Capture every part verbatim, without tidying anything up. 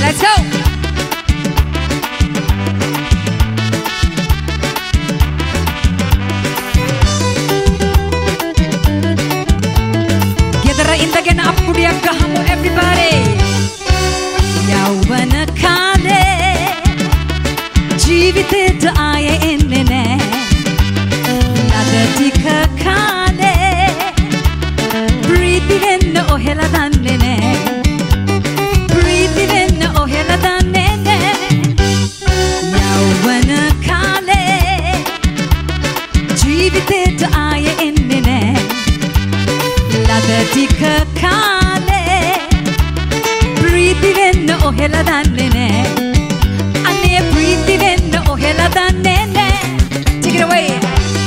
Let's go. Gather in the gen appudiyak gahamu everybody. Yawwana kaale ජීවිතේට ආයේ එන්නේ නෑ. අද ටික කාලේ ප්‍රීති වෙන්න ඔහෙලා දන්නේ නෑ. ප්‍රීති වෙන්න ඔහෙලා දන්නේ නෑ. යෞවන කාලේ ජීවිතේට ආයේ එන්නේ නෑ. අද ටික කාලේ ප්‍රීති වෙන්න ඔහෙලා දන්නේ නෑ. අනේ ප්‍රීති වෙන්න ඔහෙලා දන්නේ නෑ. Take it away.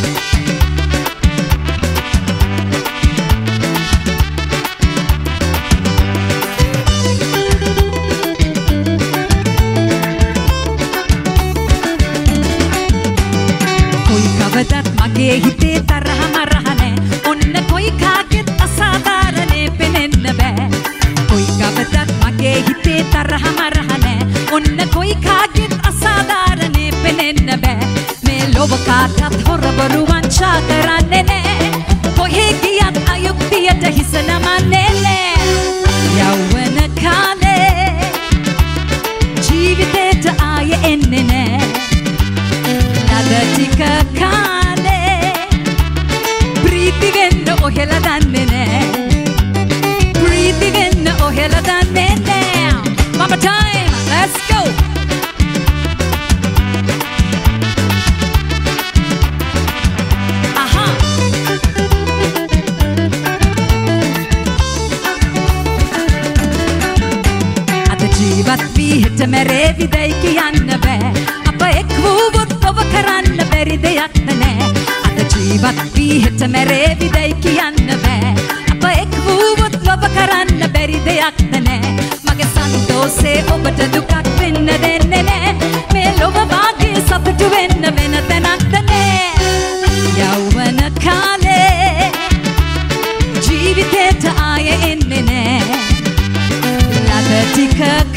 කොයි කවදත් මගේ හිතේ තරහ මරහ නෑ. ඔන්න කොයි කාගෙත් අසාධාරණේ පෙනෙන්න බෑ. කොයි කවදත් මගේ හිතේ තරහ මරහ නෑ. ඔන්න කොයි කාගෙත් අසාධාරණේ පෙනෙන්න බෑ. මේ ලොව කාටත් හොරබරු වංචා කරන්නේ නෑ. කොහේ ගියත් අයුක්තියට හිස නමන්නේ නෑ. යෞවන කාලේ ජීවිතේට ආයේ එන්නේ නෑ. අද ටික කාලේ ප්‍රීති වෙන්න ඔහෙලා දන්නේ නෑ. ප්‍රීති වෙන්න ඔහෙලා දන්නේ නෑ. Mama time, let's go. Aha. අද ජීවත් වී හිට මැරේවිදයි කියන්න බෑ. අප එක් වූවොත් ඔබ කරන්න බැරි දෙයක් නෑ. අද ජීවත් වී හිට මැරේවිදයි කියන්න බෑ. අප එක් වූවොත් ඔබ කරන්න බැරි දෙයක් නෑ. මගේ සන්තෝෂේ ඔබට දුකක් වෙන්න දෙන්නේ නෑ. මේ ලොව වාගේ සතුටු වෙන්න වෙන තැනක් නෑ. යෞවන කාලේ ජීවිතේට ආයේ එන්නේ නෑ. අද ටික